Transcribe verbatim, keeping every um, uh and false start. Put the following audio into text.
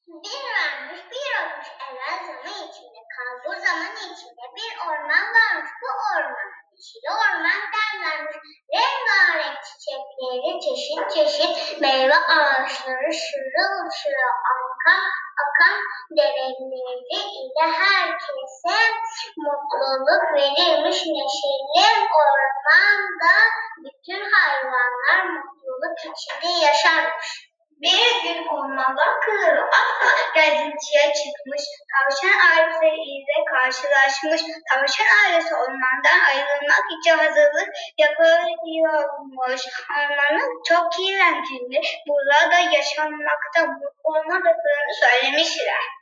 Bir varmış bir olmuş evvel zaman içinde kalbur zaman içinde bir orman varmış. Bu orman yeşil orman derlermiş. Rengarenk çiçekleri çeşit çeşit meyve ağaçları şırıl şırıl akan akan dereleri ile herkese mutluluk verirmiş. Neşeli ormanda bütün hayvanlar mutluluk içinde yaşarmış. Bir gün ormandan kırığı asla gezintiye çıkmış. Tavşan ailesiyle karşılaşmış. Tavşan ailesi ormandan ayrılmak için hazırlık yapıyormuş. Ormanın çok eğlenceli, burada yaşanmakta mutlu olmadıklarını söylemişler.